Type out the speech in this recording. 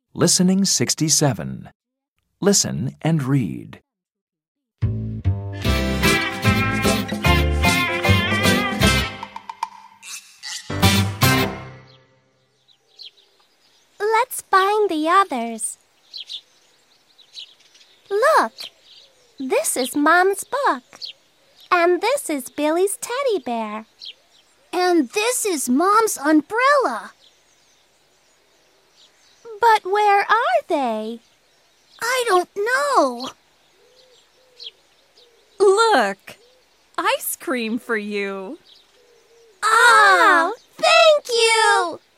Listening 67. Listen and read. Let's find the others. Look, this is Mom's book. And this is Billy's teddy bear. And this is Mom's umbrella. But where are they? I don't know. Look, ice cream for you. Oh, thank you!